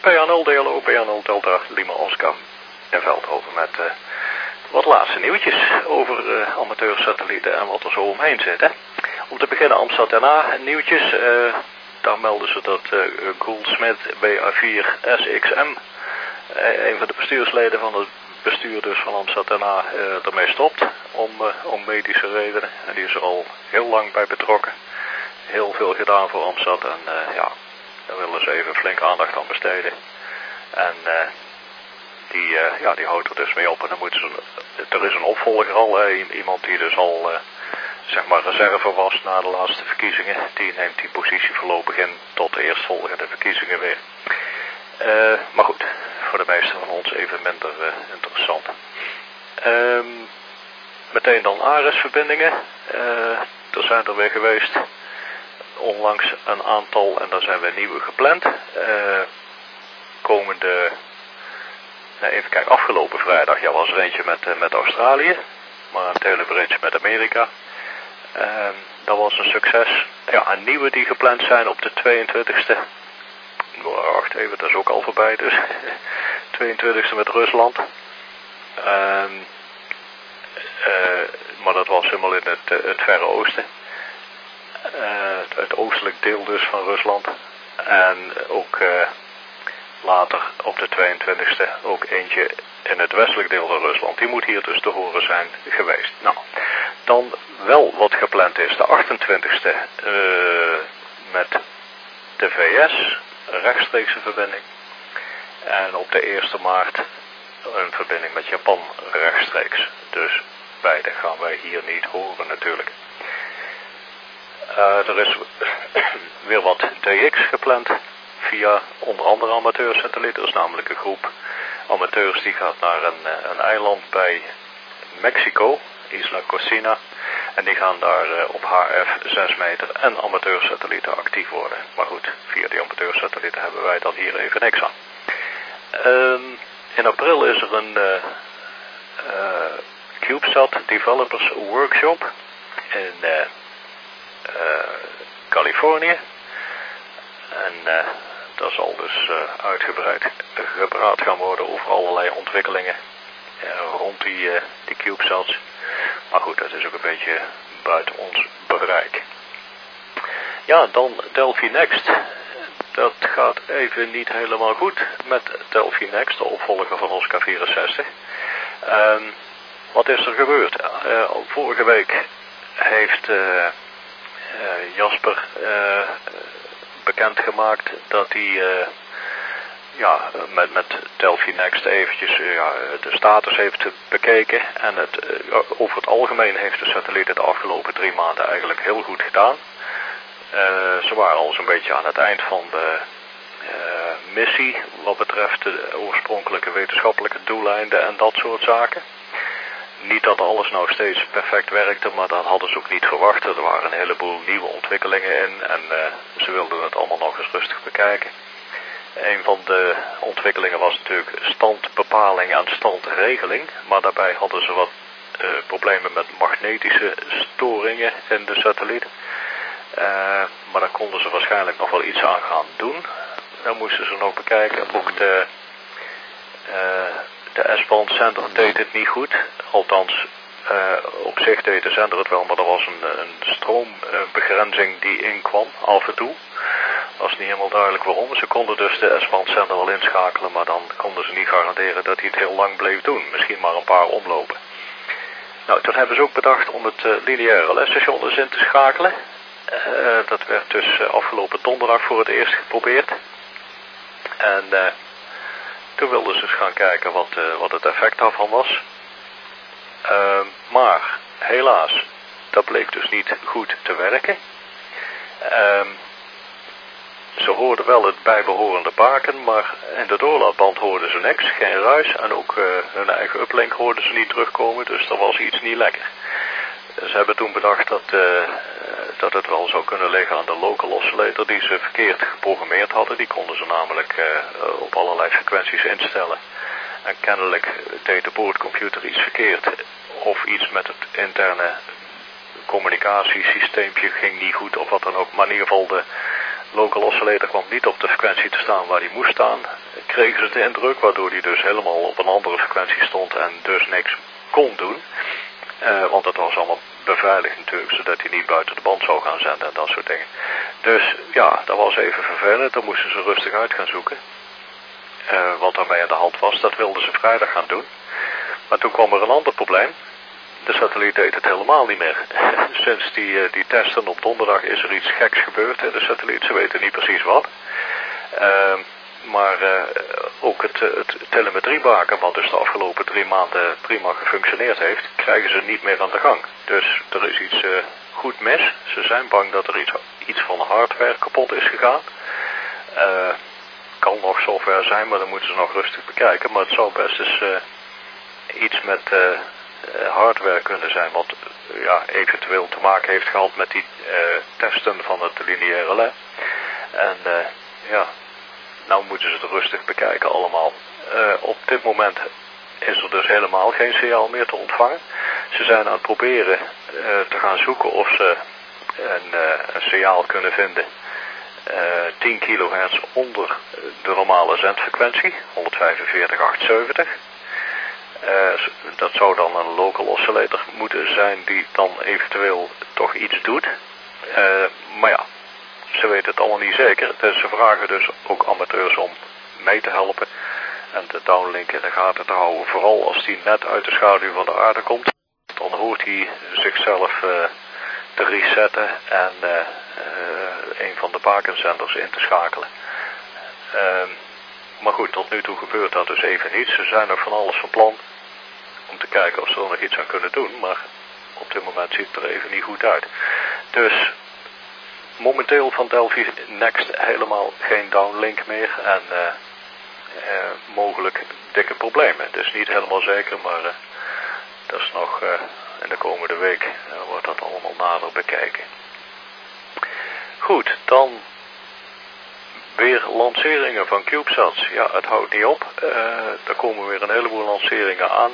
PA0 DLO, PA0 Delta Lima Oscar in Veldhoven met wat laatste nieuwtjes over amateursatellieten en wat er zo omheen zit. Hè. Om te beginnen Amsterdam nieuwtjes. Daar melden ze dat Gouldsmith BA4 SXM, een van de bestuursleden van het bestuur dus van Amsterdam, ermee stopt om medische redenen. En die is er al heel lang bij betrokken. Heel veel gedaan voor Amsterdam en ja, daar willen ze even flink aandacht aan besteden. En die houdt er dus mee op. En dan moeten ze, er is een opvolger al, iemand die dus al zeg maar reserve was na de laatste verkiezingen. Die neemt die positie voorlopig in tot de eerstvolgende verkiezingen weer. Maar goed, voor de meesten van ons even minder interessant. Meteen dan ARES-verbindingen. Er zijn er weer geweest onlangs een aantal en daar zijn weer nieuwe gepland. Even kijken, afgelopen vrijdag was er eentje met Australië, maar een telebridge met Amerika. Dat was een succes. Ja, een nieuwe die gepland zijn op de 22e. Wacht even, dat is ook al voorbij dus. 22e met Rusland. Maar dat was helemaal in het Verre Oosten. Het oostelijk deel dus van Rusland. En ook later op de 22e ook eentje in het westelijk deel van Rusland. Die moet hier dus te horen zijn geweest. Nou, dan wel wat gepland is. De 28e met de VS, een rechtstreekse verbinding. En op de 1 maart een verbinding met Japan rechtstreeks. Dus beide gaan wij hier niet horen natuurlijk. Er is weer wat DX gepland via onder andere amateursatellieten. Dat is namelijk een groep amateurs die gaat naar een eiland bij Mexico, Isla Cocina. En die gaan daar op HF 6 meter en amateursatellieten actief worden. Maar goed, via die amateursatellieten hebben wij dan hier even niks aan. In april is er een CubeSat Developers Workshop in Californië. En daar zal dus uitgebreid gepraat gaan worden over allerlei ontwikkelingen rond die CubeSats. Maar goed, dat is ook een beetje buiten ons bereik. Ja, dan Delphi Next. Dat gaat even niet helemaal goed met Delphi Next, de opvolger van Oscar 64. Wat is er gebeurd? Vorige week heeft Jasper bekendgemaakt dat hij met Delphi Next eventjes de status heeft bekeken. En over het algemeen heeft de satelliet het de afgelopen 3 maanden eigenlijk heel goed gedaan. Ze waren al zo'n beetje aan het eind van de missie wat betreft de oorspronkelijke wetenschappelijke doeleinden en dat soort zaken. Niet dat alles nou steeds perfect werkte, maar dat hadden ze ook niet verwacht. Er waren een heleboel nieuwe ontwikkelingen in en ze wilden het allemaal nog eens rustig bekijken. Een van de ontwikkelingen was natuurlijk standbepaling en standregeling, maar daarbij hadden ze wat problemen met magnetische storingen in de satelliet. Maar daar konden ze waarschijnlijk nog wel iets aan gaan doen. Dan moesten ze nog bekijken. Ook de S-band zender deed het niet goed. Althans, op zich deed de zender het wel, maar er was een stroombegrenzing die inkwam af en toe. Dat was niet helemaal duidelijk waarom. Ze konden dus de S-band zender wel inschakelen, maar dan konden ze niet garanderen dat hij het heel lang bleef doen. Misschien maar een paar omlopen. Nou, toen hebben ze ook bedacht om het lineaire lesstation eens in te schakelen. Dat werd dus afgelopen donderdag voor het eerst geprobeerd. En toen wilden ze eens gaan kijken wat het effect daarvan was. Maar helaas, dat bleek dus niet goed te werken. Ze hoorden wel het bijbehorende baken, maar in de doorlaatband hoorden ze niks, geen ruis. En ook hun eigen uplink hoorden ze niet terugkomen, dus er was iets niet lekker. Ze hebben toen bedacht dat het wel zou kunnen liggen aan de local oscillator die ze verkeerd geprogrammeerd hadden. Die konden ze namelijk op allerlei frequenties instellen. En kennelijk deed de boordcomputer iets verkeerd. Of iets met het interne communicatiesysteempje ging niet goed of wat dan ook. Maar in ieder geval local oscillator kwam niet op de frequentie te staan waar die moest staan. Kregen ze de indruk, waardoor die dus helemaal op een andere frequentie stond en dus niks kon doen. Want dat was allemaal beveiligd natuurlijk, zodat hij niet buiten de band zou gaan zenden en dat soort dingen. Dus ja, dat was even vervelend, daar moesten ze rustig uit gaan zoeken. Wat daarmee aan de hand was, dat wilden ze vrijdag gaan doen. Maar toen kwam er een ander probleem. De satelliet deed het helemaal niet meer. Sinds die testen op donderdag is er iets geks gebeurd in de satelliet. Ze weten niet precies wat. Maar ook het telemetriebaken, wat dus de afgelopen 3 maanden prima gefunctioneerd heeft, krijgen ze niet meer aan de gang. Dus er is iets goed mis. Ze zijn bang dat er iets van hardware kapot is gegaan. Kan nog software zijn, maar dan moeten ze nog rustig bekijken. Maar het zou best eens iets met hardware kunnen zijn, wat eventueel te maken heeft gehad met die testen van het lineaire lab. En nou moeten ze het rustig bekijken allemaal. Op dit moment is er dus helemaal geen signaal meer te ontvangen. Ze zijn aan het proberen te gaan zoeken of ze een signaal kunnen vinden 10 kilohertz onder de normale zendfrequentie, 145.870. Dat zou dan een local oscillator moeten zijn die dan eventueel toch iets doet. Maar ja, ze weten het allemaal niet zeker. Dus ze vragen dus ook amateurs om mee te helpen en de downlink in de gaten te houden. Vooral als die net uit de schaduw van de aarde komt, dan hoort hij zichzelf te resetten en een van de bakenzenders in te schakelen. Maar goed, tot nu toe gebeurt dat dus even niet. Ze zijn nog van alles van plan om te kijken of ze er nog iets aan kunnen doen, maar op dit moment ziet het er even niet goed uit. Dus momenteel van Delphi Next helemaal geen downlink meer en mogelijk dikke problemen. Dus niet helemaal zeker, maar dat is nog in de komende week wordt dat allemaal nader bekeken. Goed, dan weer lanceringen van CubeSats. Ja, het houdt niet op. Er komen weer een heleboel lanceringen aan.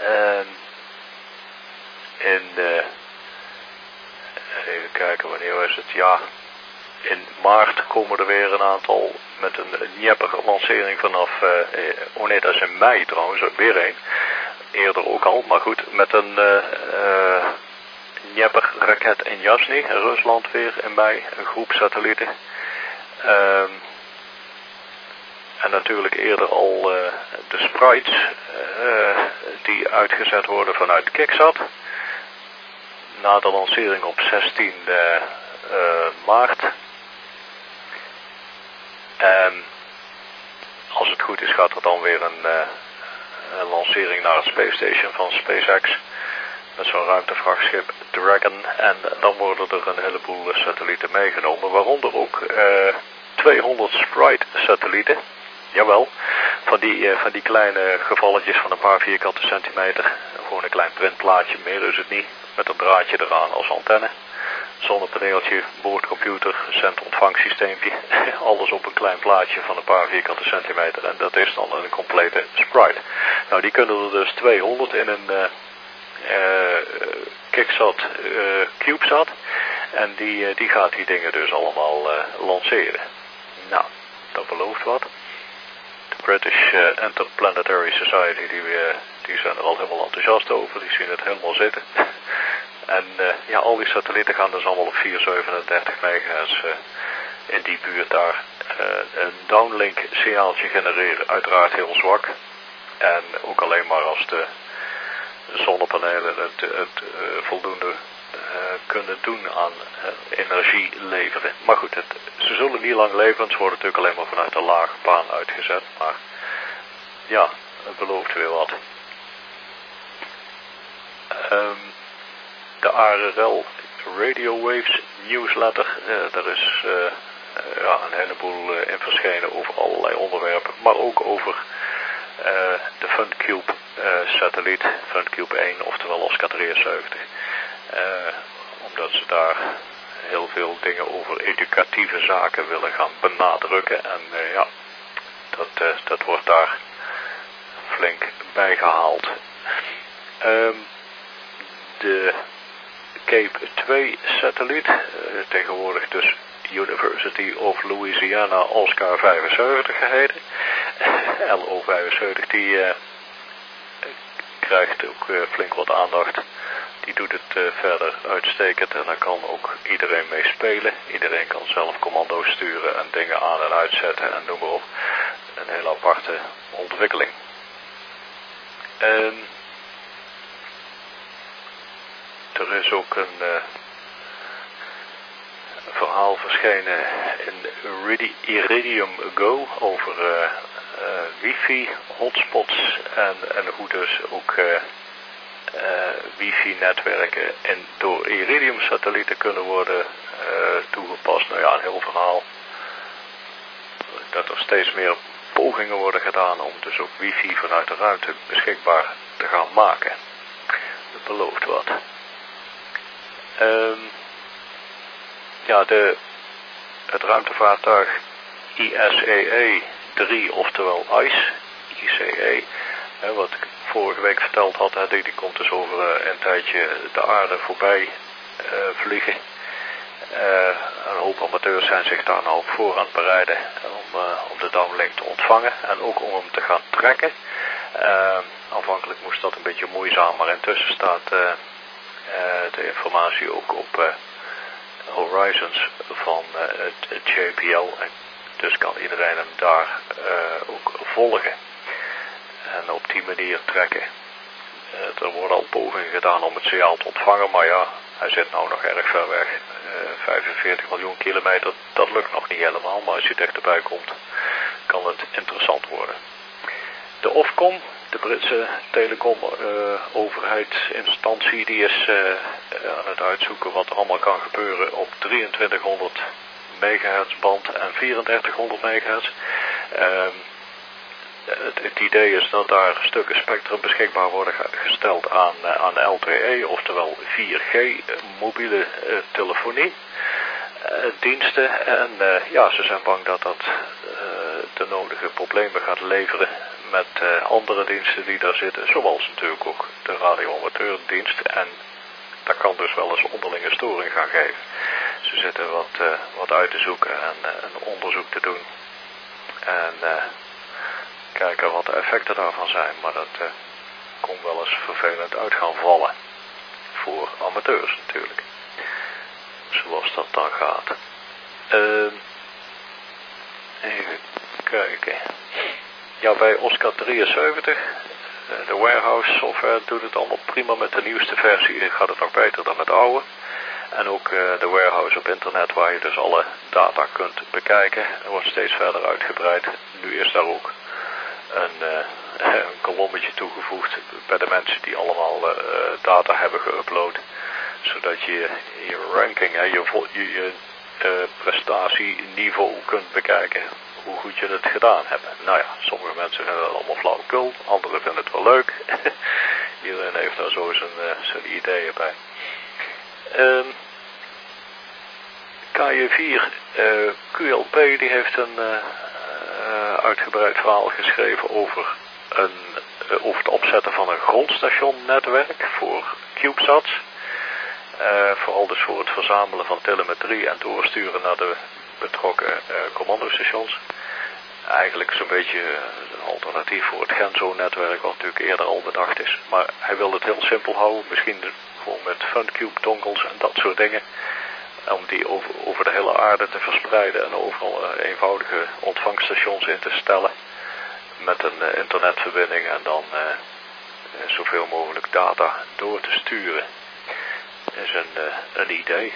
Even kijken, wanneer is het? Ja, in maart komen er weer een aantal met een Dnieper lancering vanaf, nee, dat is in mei trouwens, weer een. Eerder ook al, maar goed, met een Dnieper raket in Yasny, in Rusland weer in mei, een groep satellieten. En natuurlijk eerder al de sprites die uitgezet worden vanuit Kicksat. Na de lancering op 16 maart. Als het goed is gaat er dan weer een lancering naar het Space Station van SpaceX. Met zo'n ruimtevrachtschip Dragon. En dan worden er een heleboel satellieten meegenomen. Waaronder ook 200 Sprite satellieten. Jawel, van die kleine gevalletjes van een paar vierkante centimeter. Gewoon een klein printplaatje, meer is het niet. Met een draadje eraan als antenne. Zonnepaneeltje, boordcomputer, zend-ontvangsysteempje. Alles op een klein plaatje van een paar vierkante centimeter. En dat is dan een complete Sprite. Nou, die kunnen er dus 200 in een Kicksat CubeSat. En die gaat die dingen dus allemaal lanceren. Nou, dat belooft wat. De British Interplanetary Society, die zijn er al helemaal enthousiast over. Die zien het helemaal zitten. En ja, al die satellieten gaan dus allemaal op 437 MHz in die buurt daar een downlink signaaltje genereren. Uiteraard heel zwak. En ook alleen maar als de zonnepanelen het voldoende kunnen doen aan energie leveren. Maar goed, ze zullen niet lang leven. Ze worden natuurlijk alleen maar vanuit de lage baan uitgezet. Maar ja, het belooft weer wat. De ARRL Radio Waves newsletter. Daar is een heleboel in verschenen over allerlei onderwerpen. Maar ook over de FunCube satelliet. FunCube 1, oftewel Oscar 73. Omdat ze daar heel veel dingen over educatieve zaken willen gaan benadrukken. En dat wordt daar flink bijgehaald. De Cape 2 satelliet, tegenwoordig dus University of Louisiana Oscar 75 geheten. LO75 die krijgt ook flink wat aandacht. Die doet het verder uitstekend en daar kan ook iedereen mee spelen. Iedereen kan zelf commando's sturen en dingen aan en uitzetten en noem maar op. Een hele aparte ontwikkeling. Er is ook een verhaal verschenen in Iridium Go over wifi hotspots en hoe dus ook wifi-netwerken door Iridium-satellieten kunnen worden toegepast. Nou ja, een heel verhaal. Dat er steeds meer pogingen worden gedaan om dus ook wifi vanuit de ruimte beschikbaar te gaan maken. Dat belooft wat. Ja, het ruimtevaartuig ISEE 3, oftewel ICE, wat ik vorige week verteld had, die komt dus over een tijdje de aarde voorbij vliegen. Een hoop amateurs zijn zich daar nou op voor aan het bereiden om de downlink te ontvangen en ook om hem te gaan trekken. Aanvankelijk moest dat een beetje moeizaam, maar intussen staat de informatie ook op Horizons van het JPL. En dus kan iedereen hem daar ook volgen. En op die manier trekken. Er worden al pogingen gedaan om het signaal te ontvangen, maar ja, hij zit nou nog erg ver weg. 45 miljoen kilometer, dat lukt nog niet helemaal, maar als je dichterbij komt, kan het interessant worden. De Ofcom, de Britse telecomoverheidsinstantie, die is aan het uitzoeken wat er allemaal kan gebeuren op 2300 megahertz band en 3400 megahertz. Het idee is dat daar stukken spectrum beschikbaar worden gesteld aan LTE, oftewel 4G mobiele telefonie diensten. En ja, ze zijn bang dat dat de nodige problemen gaat leveren met andere diensten die daar zitten, zoals natuurlijk ook de radioamateurdienst. En dat kan dus wel eens onderlinge storing gaan geven. Ze zitten wat uit te zoeken en een onderzoek te doen. En kijken wat de effecten daarvan zijn, maar dat kon wel eens vervelend uit gaan vallen. Voor amateurs natuurlijk. Zoals dat dan gaat. Even kijken. Ja, bij Oscar 73, de warehouse software doet het allemaal prima met de nieuwste versie. Gaat het nog beter dan met de oude. En ook de warehouse op internet waar je dus alle data kunt bekijken. Er wordt steeds verder uitgebreid. Nu is daar ook een kolommetje toegevoegd bij de mensen die allemaal data hebben geüpload. Zodat je je ranking, je prestatieniveau kunt bekijken. Hoe goed je het gedaan hebt. Nou ja, sommige mensen vinden het allemaal flauwekul. Anderen vinden het wel leuk. Iedereen heeft daar zo zijn ideeën bij. KJ4 QLP die heeft een uitgebreid verhaal geschreven over het opzetten van een grondstationnetwerk voor CubeSats. Vooral dus voor het verzamelen van telemetrie en doorsturen naar de betrokken commandostations. Eigenlijk zo'n beetje een alternatief voor het Genzo-netwerk, wat natuurlijk eerder al bedacht is. Maar hij wil het heel simpel houden, misschien gewoon met FunCube dongles en dat soort dingen. Om die over de hele aarde te verspreiden en overal eenvoudige ontvangstations in te stellen. Met een internetverbinding en dan zoveel mogelijk data door te sturen. Dat is een idee.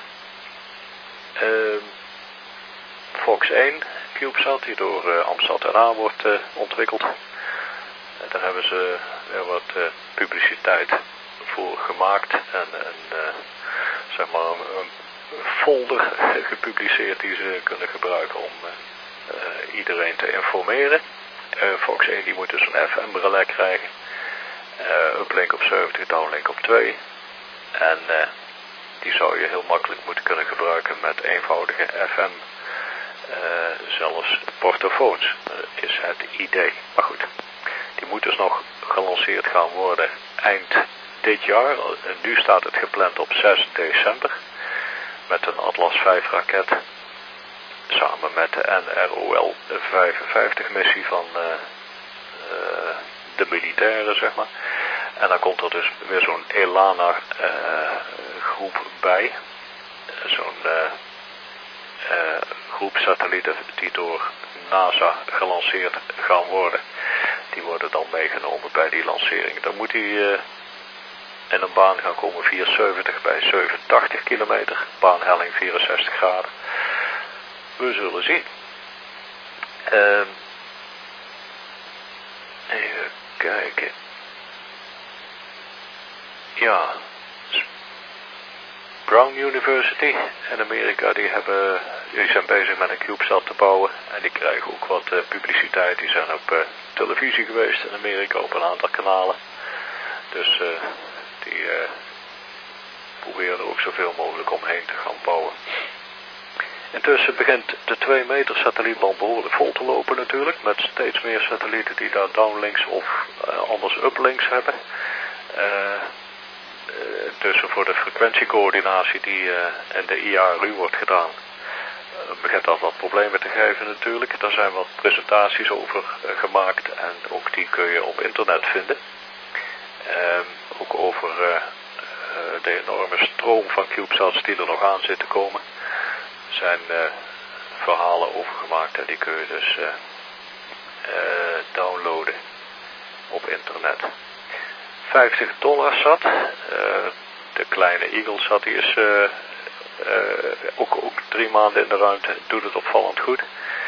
Fox 1 CubeSat die door Amsat wordt ontwikkeld. Daar hebben ze wat publiciteit voor gemaakt en zeg maar een folder gepubliceerd die ze kunnen gebruiken om iedereen te informeren. Fox 1 die moet dus een FM-relais krijgen. Uplink op 70, downlink op 2. En die zou je heel makkelijk moeten kunnen gebruiken met eenvoudige FM. Zelfs portofoons is het idee. Maar goed, die moet dus nog gelanceerd gaan worden eind dit jaar. Nu staat het gepland op 6 december. Met een Atlas V raket. samen met de NROL 55 missie van de militairen, zeg maar. En dan komt er dus weer zo'n ELANA groep bij. Zo'n groep satellieten die door NASA gelanceerd gaan worden. Die worden dan meegenomen bij die lancering. Dan moet die in een baan gaan komen 470 bij 87 kilometer. Baanhelling 64 graden. We zullen zien. Even kijken. Ja. Brown University in Amerika, die zijn bezig met een CubeSat te bouwen. En die krijgen ook wat publiciteit. Die zijn op televisie geweest in Amerika op een aantal kanalen. Dus die proberen er ook zoveel mogelijk omheen te gaan bouwen. Intussen begint de 2 meter satellietband behoorlijk vol te lopen natuurlijk. Met steeds meer satellieten die daar downlinks of anders uplinks hebben. Tussen voor de frequentiecoördinatie die in de IARU wordt gedaan, begint dat wat problemen te geven natuurlijk. Daar zijn wat presentaties over gemaakt en ook die kun je op internet vinden. Ook over de enorme stroom van CubeSats die er nog aan zit te komen. Er zijn verhalen over gemaakt en die kun je dus downloaden op internet. $50 zat. De kleine Eaglesat die is ook 3 maanden in de ruimte. Doet het opvallend goed.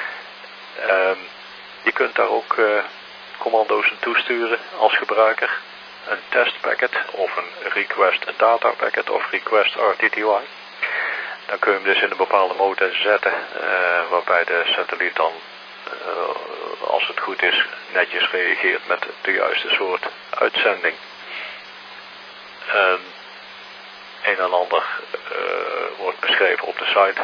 Je kunt daar ook commando's in toesturen als gebruiker. Een testpacket of een request data packet of request RTTY. Dan kun je hem dus in een bepaalde mode zetten waarbij de satelliet dan als het goed is netjes reageert met de juiste soort uitzending. Een en ander wordt beschreven op de site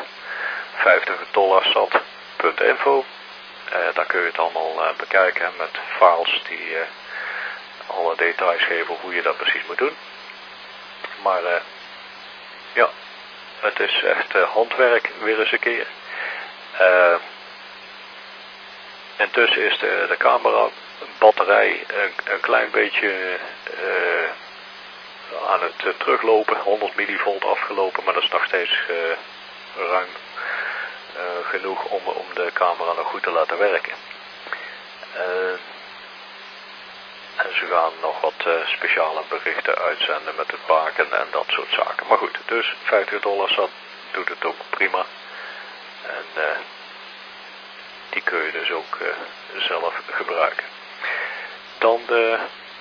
$50sat.info. Daar kun je het allemaal bekijken met files die alle details geven hoe je dat precies moet doen. Maar ja, het is echt handwerk weer eens een keer. Intussen is de camera batterij een klein beetje aan het teruglopen, 100 millivolt afgelopen, maar dat is nog steeds ruim genoeg om de camera nog goed te laten werken. En ze gaan nog wat speciale berichten uitzenden met het baken en dat soort zaken. Maar goed, dus $50 zat, doet het ook prima. En die kun je dus ook zelf gebruiken. Dan de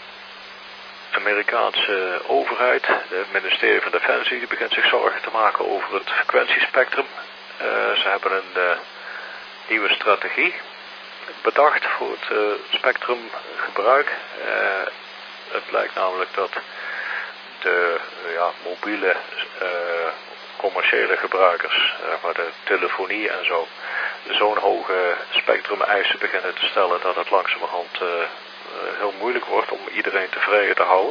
Amerikaanse overheid, het ministerie van Defensie, die begint zich zorgen te maken over het frequentiespectrum. Ze hebben een nieuwe strategie bedacht voor het spectrumgebruik. Het blijkt namelijk dat de mobiele commerciële gebruikers, maar de telefonie en zo, zo'n hoge spectrumeisen beginnen te stellen dat het langzamerhand heel moeilijk wordt om iedereen tevreden te houden.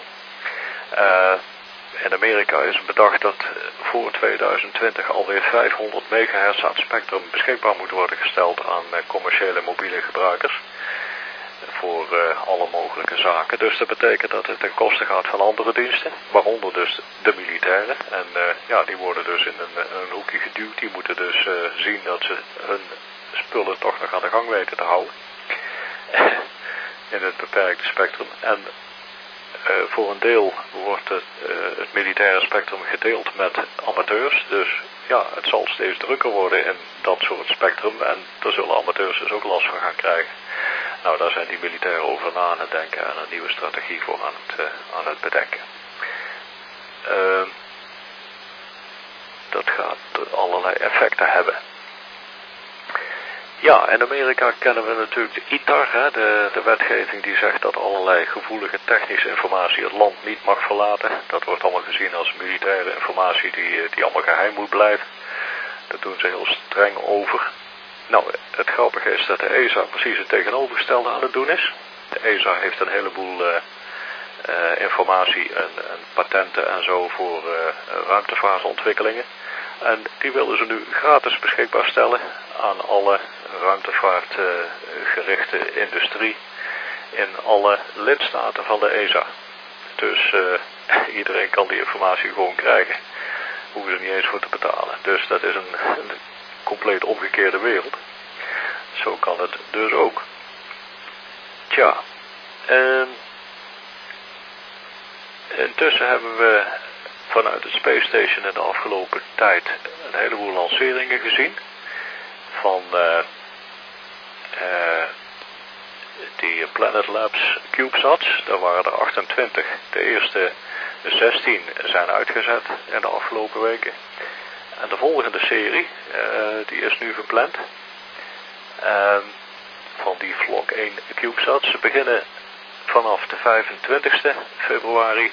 In Amerika is bedacht dat voor 2020 alweer 500 megahertz aan spectrum beschikbaar moet worden gesteld aan commerciële mobiele gebruikers. Voor alle mogelijke zaken. Dus dat betekent dat het ten koste gaat van andere diensten, waaronder dus de militairen. En die worden dus in een hoekje geduwd. Die moeten dus zien dat ze hun spullen toch nog aan de gang weten te houden. In het beperkte spectrum. En voor een deel wordt het militaire spectrum gedeeld met amateurs. Dus ja, het zal steeds drukker worden in dat soort spectrum. En daar zullen amateurs dus ook last van gaan krijgen. Nou, daar zijn die militairen over na aan het denken en een nieuwe strategie voor aan het bedenken. Dat gaat allerlei effecten hebben. Ja, in Amerika kennen we natuurlijk de ITAR, hè, de wetgeving die zegt dat allerlei gevoelige technische informatie het land niet mag verlaten. Dat wordt allemaal gezien als militaire informatie die allemaal geheim moet blijven. Daar doen ze heel streng over. Nou, het grappige is dat de ESA precies het tegenovergestelde aan het doen is. De ESA heeft een heleboel informatie en patenten en zo voor ruimtevaartontwikkelingen. En die willen ze nu gratis beschikbaar stellen aan alle ruimtevaartgerichte industrie in alle lidstaten van de ESA. Dus iedereen kan die informatie gewoon krijgen. Hoeven ze niet eens voor te betalen. Dus dat is een compleet omgekeerde wereld. Zo kan het dus ook. Tja. Intussen hebben we vanuit het Space Station in de afgelopen tijd een heleboel lanceringen gezien. Van die Planet Labs CubeSats. Daar waren er 28. De eerste 16 zijn uitgezet in de afgelopen weken. En de volgende serie, die is nu gepland. Van die Vlog 1 CubeSats. Ze beginnen vanaf de 25e februari.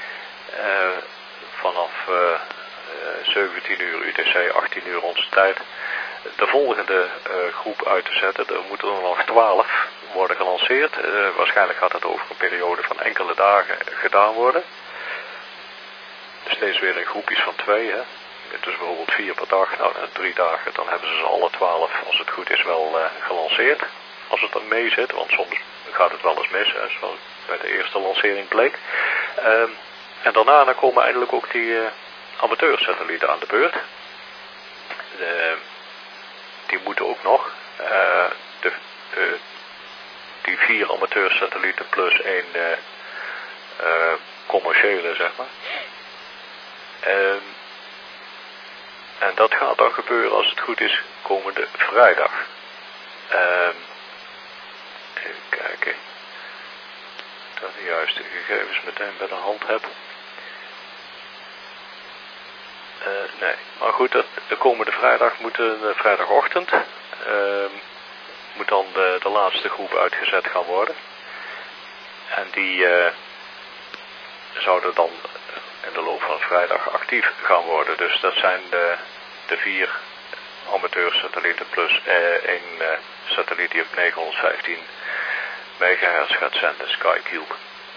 Vanaf 17 uur UTC, 18 uur onze tijd. De volgende groep uit te zetten. Er moeten er nog 12 worden gelanceerd. Waarschijnlijk gaat het over een periode van enkele dagen gedaan worden. Steeds weer in groepjes van 2. Hè. Dus bijvoorbeeld 4 per dag. Nou, in 3 dagen dan hebben ze alle 12, als het goed is, wel gelanceerd. Als het dan mee zit, want soms gaat het wel eens mis. Hè, zoals bij de eerste lancering bleek. En daarna dan komen eindelijk ook die amateursatellieten aan de beurt. Die moeten ook nog. Die 4 amateursatellieten plus 1 commerciële, zeg maar. En dat gaat dan gebeuren als het goed is komende vrijdag. Even kijken. Dat ik de juiste gegevens meteen bij de hand heb. Nee, maar goed, de komende vrijdag vrijdagochtend moet dan de laatste groep uitgezet gaan worden. En die zouden dan in de loop van vrijdag actief gaan worden. Dus dat zijn de 4 amateursatellieten plus 1 satelliet die op 915 megahertz gaat zenden, SkyCube.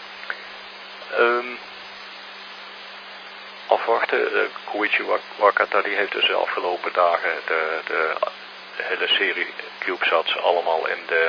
Afwachten, Koichi Wakata die heeft dus de afgelopen dagen de hele serie CubeSats allemaal in de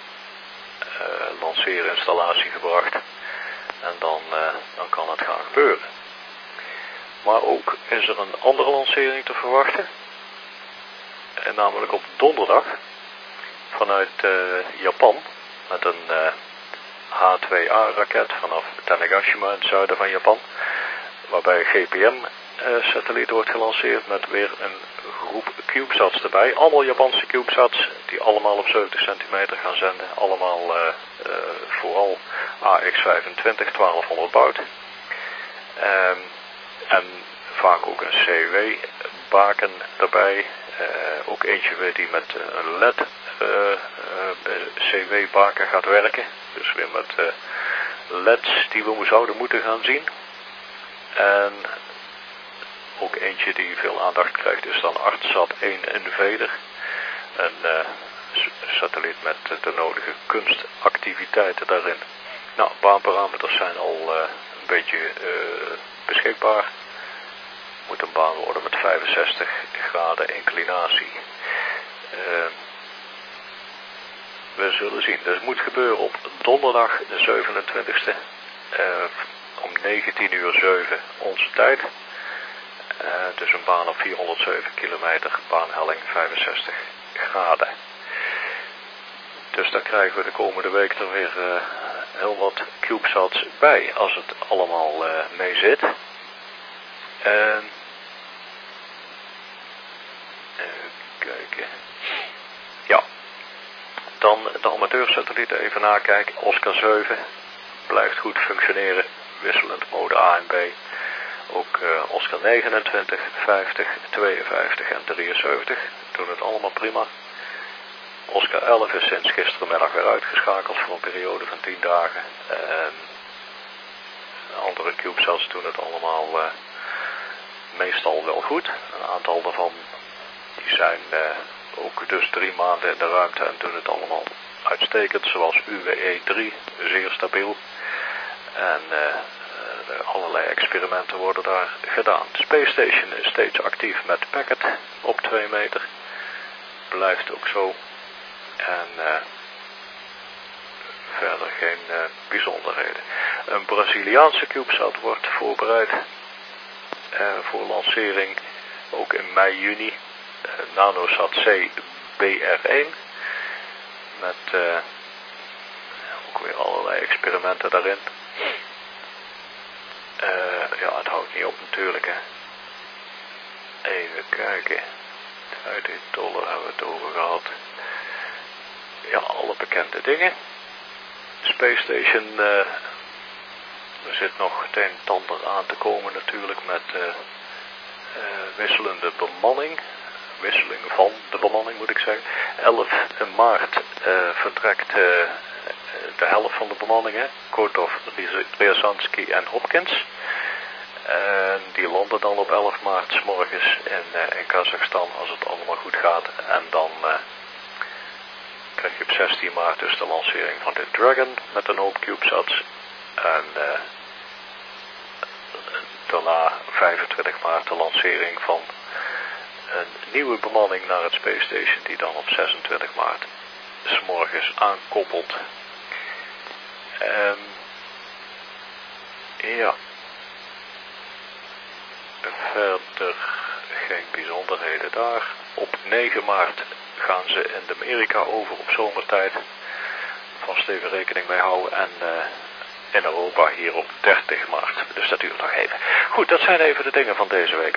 lanceerinstallatie gebracht. En dan kan het gaan gebeuren. Maar ook is er een andere lancering te verwachten. En namelijk op donderdag vanuit Japan met een H2A-raket vanaf Tanegashima in het zuiden van Japan. Waarbij een GPM-satelliet wordt gelanceerd met weer een groep CubeSats erbij. Allemaal Japanse CubeSats die allemaal op 70 centimeter gaan zenden. Allemaal vooral AX25 1200 baud. En vaak ook een CW-baken erbij. Ook eentje weer die met een LED CW-baken gaat werken. Dus weer met LEDs die we zouden moeten gaan zien. En ook eentje die veel aandacht krijgt is dan ArtSat 1 Invader. Een satelliet met de nodige kunstactiviteiten daarin. Nou, baanparameters zijn al een beetje beschikbaar. Moet een baan worden met 65 graden inclinatie. We zullen zien. Dus het moet gebeuren op donderdag de 27e. Om 19:07 onze tijd. Dus een baan op 407 kilometer, baanhelling 65 graden. Dus daar krijgen we de komende week er weer heel wat CubeSats bij, als het allemaal mee zit. Even kijken. Ja, dan de amateursatellieten even nakijken. Oscar 7 blijft goed functioneren, wisselend mode A en B. Ook Oscar 29, 50, 52 en 73 doen het allemaal prima. Oscar 11 is sinds gisterenmiddag weer uitgeschakeld voor een periode van 10 dagen. Andere CubeSats doen het allemaal meestal wel goed. Een aantal daarvan die zijn ook dus 3 maanden in de ruimte en doen het allemaal uitstekend. Zoals UWE 3, zeer stabiel. En allerlei experimenten worden daar gedaan. De Space Station is steeds actief met Packet op 2 meter. Blijft ook zo. En verder geen bijzonderheden. Een Braziliaanse CubeSat wordt voorbereid voor lancering. Ook in mei, juni. Nanosat C BR1. Met ook weer allerlei experimenten daarin. Ja, het houdt niet op natuurlijk. Hè. Even kijken. $50 hebben we het over gehad. Ja, alle bekende dingen. Space Station, er zit nog het een en ander aan te komen natuurlijk met wisselende bemanning. Wisseling van de bemanning moet ik zeggen. 11 maart vertrekt de helft van de bemanning, hè. Kotov, Ryazanski en Hopkins. En die landen dan op 11 maart 's morgens in Kazachstan als het allemaal goed gaat. En dan krijg je op 16 maart dus de lancering van de Dragon met een hoop CubeSats. En daarna 25 maart de lancering van een nieuwe bemanning naar het Space Station die dan op 26 maart 's morgens aankoppelt. Ja. Verder geen bijzonderheden daar. Op 9 maart gaan ze in Amerika over op zomertijd. Vast even rekening mee houden. En in Europa hier op 30 maart. Dus dat duurt nog even. Goed, dat zijn even de dingen van deze week.